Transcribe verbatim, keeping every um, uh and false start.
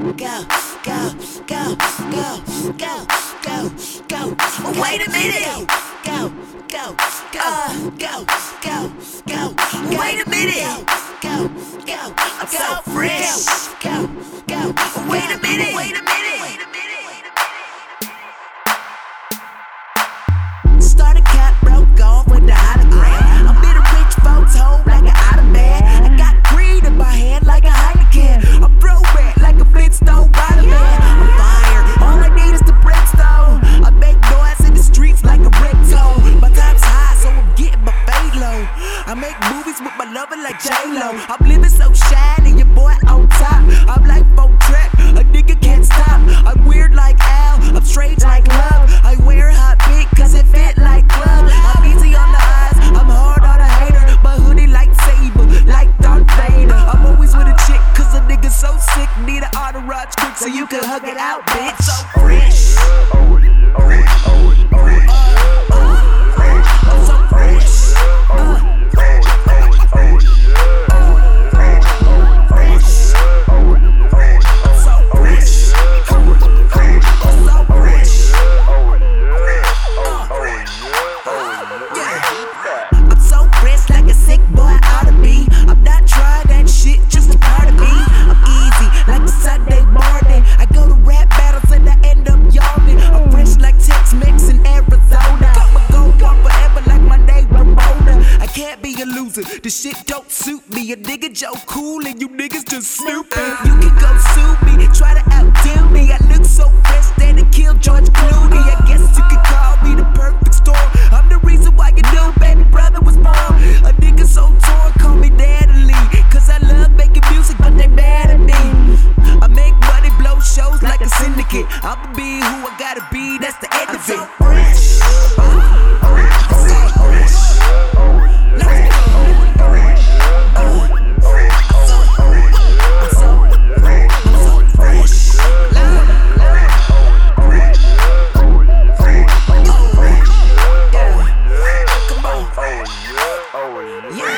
go, go, go, go, go, go, go. Wait a minute. Go, go, go, go, go, go. Wait a minute. Go, go, I'm so fresh. Go, go. Wait a minute. Wait a minute. Started cut, broke off with the hologram. I'm in a rich folks home like an automat. I got green in my hand like a Heineken. I'm throwback like a Flintstone Spider-Man. I'm fire, all I need is the brimstone. I make noise in the streets like a ringtone. My time's high, so I'm getting my fade low. I make movies with my lover like J-Lo. I'm living so shiny, your boy on top. I'm like phone track, a nigga can't stop. I'm weird like Al, I'm strange like love. I wear hot pink cause it fit like glove. I'm easy on the eyes, I'm hard on a hater. My hoodie like Saber, like Darth Vader. I'm always with a chick cause a nigga so sick. Need an entourage quick so you can hug it out, bitch. So fresh. Oh yeah, oh yeah, oh yeah, oh yeah. I'm so fresh. This shit don't suit me. A nigga Joe Cool and you niggas just snooping. You can go sue me, try to outdo me. I look so fresh that it killed George Clooney. I guess you could call me the perfect storm. I'm the reason why your new baby brother was born. A nigga so torn, call me Natalie. Cause I love making music, but they mad at me. I make money, blow shows like a syndicate. I'ma be who I gotta be, that's the end of it. So fresh. Yeah.